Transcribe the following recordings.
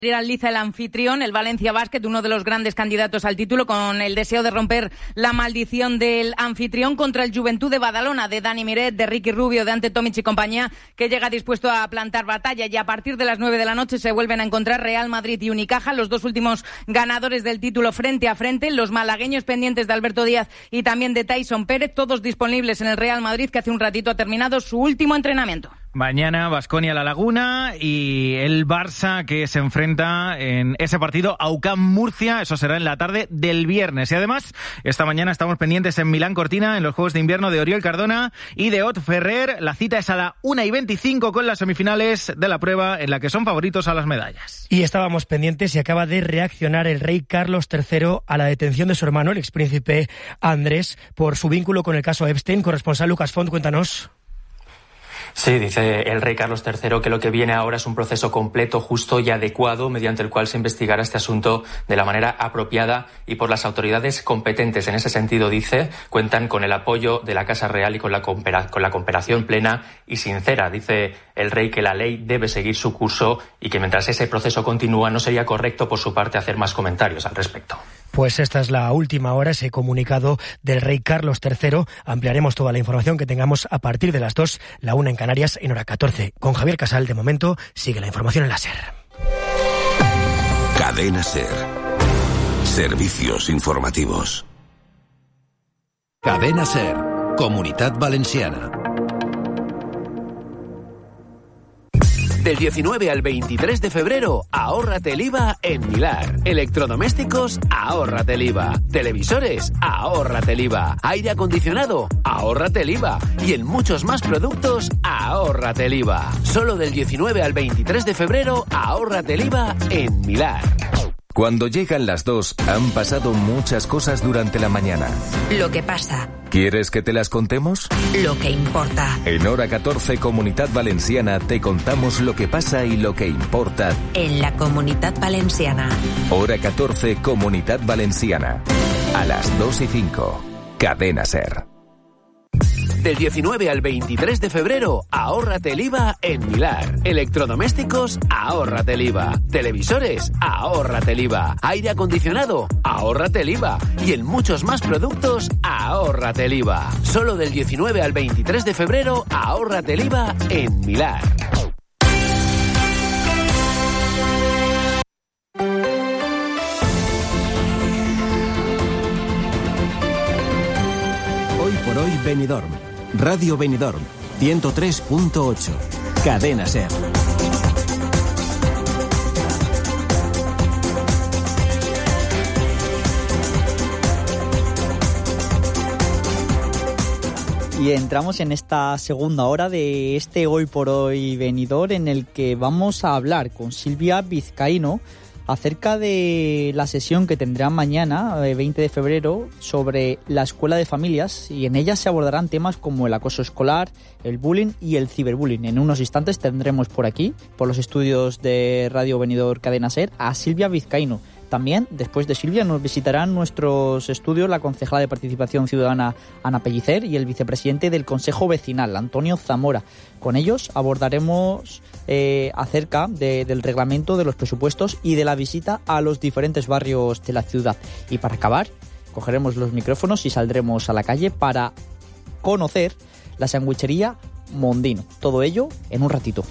Realiza el anfitrión, el Valencia Basket, uno de los grandes candidatos al título, con el deseo de romper la maldición del anfitrión contra el Juventud de Badalona, de Dani Miret, de Ricky Rubio, de Ante Tomic y compañía, que llega dispuesto a plantar batalla. Y a partir de las 9 de la noche se vuelven a encontrar Real Madrid y Unicaja, los dos últimos ganadores del título frente a frente, los malagueños pendientes de Alberto Díaz y también de Tyson Pérez, todos disponibles en el Real Madrid, que hace un ratito ha terminado su último entrenamiento. Mañana Baskonia La Laguna y el Barça, que se enfrenta en ese partido a UCAM Murcia. Eso será en la tarde del viernes. Y además, esta mañana estamos pendientes en Milán Cortina, en los Juegos de Invierno, de Oriol Cardona y de Ot Ferrer. La cita es a la 1:25 con las semifinales de la prueba, en la que son favoritos a las medallas. Y estábamos pendientes y acaba de reaccionar el rey Carlos III a la detención de su hermano, el expríncipe Andrés, por su vínculo con el caso Epstein. Corresponsal Lucas Font, cuéntanos. Sí, dice el rey Carlos III que lo que viene ahora es un proceso completo, justo y adecuado, mediante el cual se investigará este asunto de la manera apropiada y por las autoridades competentes. En ese sentido, dice, cuentan con el apoyo de la Casa Real y con la cooperación plena y sincera. Dice el rey que la ley debe seguir su curso y que mientras ese proceso continúa no sería correcto por su parte hacer más comentarios al respecto. Pues esta es la última hora, ese comunicado del rey Carlos III. Ampliaremos toda la información que tengamos a partir de las 2, la 1 en Canarias, en hora 14. Con Javier Casal, de momento, sigue la información en la SER. Cadena SER. Servicios informativos. Cadena SER. Comunitat Valenciana. Del 19 al 23 de febrero, ahórrate el IVA en Milar. Electrodomésticos, ahórrate el IVA. Televisores, ahórrate el IVA. Aire acondicionado, ahórrate el IVA. Y en muchos más productos, ahórrate el IVA. Solo del 19 al 23 de febrero, ahórrate el IVA en Milar. Cuando llegan las 2, han pasado muchas cosas durante la mañana. Lo que pasa. ¿Quieres que te las contemos? Lo que importa. En hora 14, Comunitat Valenciana, te contamos lo que pasa y lo que importa. En la Comunitat Valenciana. Hora 14, Comunitat Valenciana. A las 2:05. Cadena SER. Del 19 al 23 de febrero, ahórrate el IVA en Milar. Electrodomésticos, ahórrate el IVA. Televisores, ahórrate el IVA. Aire acondicionado, ahórrate el IVA. Y en muchos más productos, ahórrate el IVA. Solo del 19 al 23 de febrero, ahórrate el IVA en Milar. Hoy por hoy Benidorm. Radio Benidorm, 103.8. Cadena SER. Y entramos en esta segunda hora de este Hoy por Hoy Benidorm, en el que vamos a hablar con Silvia Vizcaíno acerca de la sesión que tendrán mañana, 20 de febrero, sobre la escuela de familias, y en ella se abordarán temas como el acoso escolar, el bullying y el ciberbullying. En unos instantes tendremos por aquí, por los estudios de Radio Benidorm Cadena SER, a Silvia Vizcaíno. También, después de Silvia, nos visitarán nuestros estudios la concejala de Participación Ciudadana, Ana Pellicer, y el vicepresidente del Consejo Vecinal, Antonio Zamora. Con ellos abordaremos acerca del reglamento, de los presupuestos y de la visita a los diferentes barrios de la ciudad. Y para acabar, cogeremos los micrófonos y saldremos a la calle para conocer la sandwichería Mondino. Todo ello en un ratito.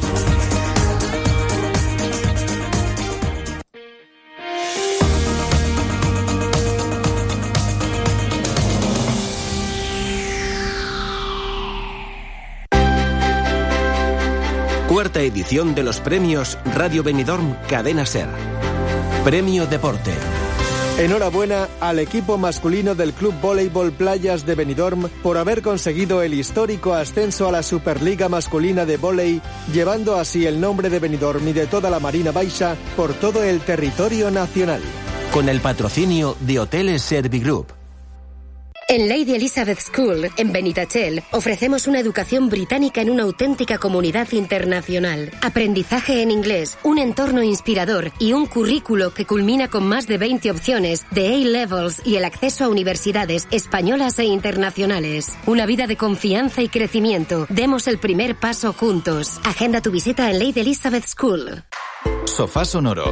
Cuarta edición de los premios Radio Benidorm Cadena SER. Premio Deporte. Enhorabuena al equipo masculino del Club Voleibol Playas de Benidorm por haber conseguido el histórico ascenso a la Superliga Masculina de Vóley, llevando así el nombre de Benidorm y de toda la Marina Baixa por todo el territorio nacional. Con el patrocinio de Hoteles Servigroup. En Lady Elizabeth School, en Benitachell, ofrecemos una educación británica en una auténtica comunidad internacional. Aprendizaje en inglés, un entorno inspirador y un currículo que culmina con más de 20 opciones de A-Levels y el acceso a universidades españolas e internacionales. Una vida de confianza y crecimiento. Demos el primer paso juntos. Agenda tu visita en Lady Elizabeth School. Sofá sonoro